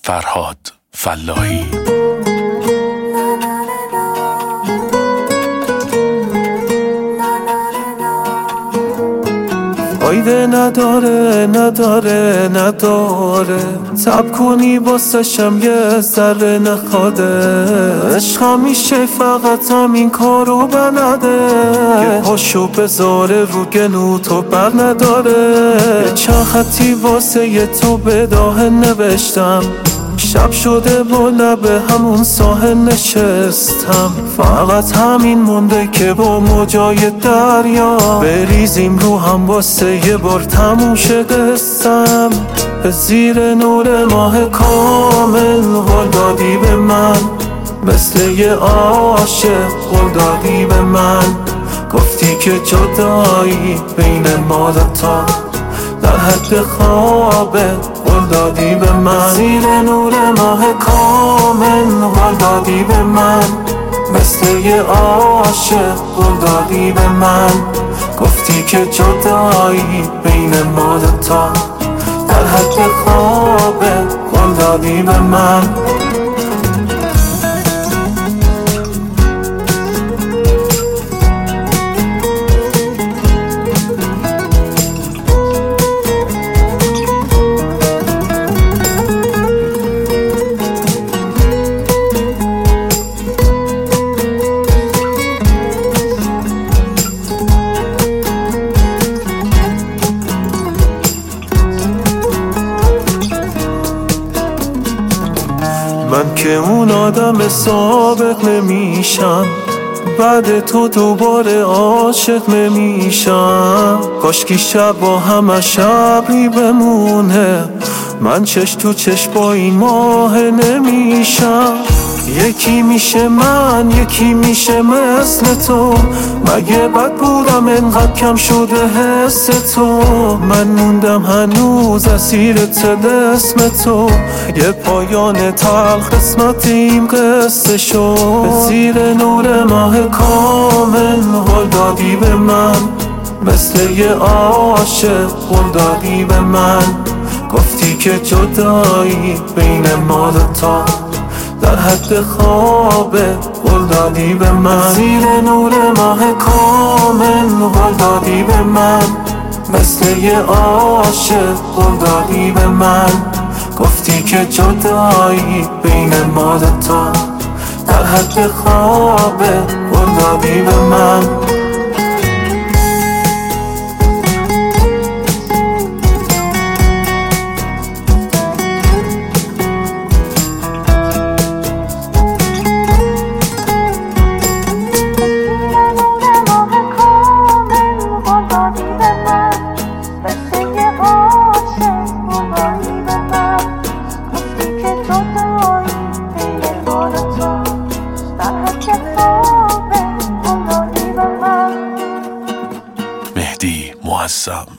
فرهاد فلاحی. فایده نداره تب کنی واسشم یه ذره نخواده. عشق همیشه فقط همین کارو بلده که پاشو بذاره رو گلو تو بر نداره. چند خطی واسه ی تو به داه نوشتم، شب شده با لب همون ساحل نشستم. فقط همین مونده که با موجای دریا بریزیم رو هم واسه یه بار تموم شه قصم. به زیر نور ماه کامل قول دادی به من، مثل یه عاشق قول دادی به من. گفتی که جدایی بین ما دوتا در حد خوابه قول دادی به من. زیر نور ماه کامل قول دادی به من، مثل یه عاشق قول دادی به من. گفتی که جدایی بین ما دوتا در حد خوابه قول دادی به من. من که اون آدم سابق نمیشم، بعد تو دوباره عاشق نمیشم. کاشکی شب با همه شبی بمونه، من چش تو چش با این ماه نمیشم. یکی میشه من، یکی میشه مثل تو. مگه بد بودم انقدر کم شده حس تو؟ من موندم هنوز اسیر طلسم تو، یه پایان تلخ قسمت این قصه شو. به زیر نور ماه کامل قول دادی به من، مثل یه عاشق قول دادی به من. گفتی که جدایی بین ما دوتا در حد خوابه قول دادی به من. زیر نور ماه کامل قول دادی به من، مثل یه عاشق قول دادی به من. گفتی که جدایی بین ما دوتا در حد خوابه قول دادی به من. مهدی معظم.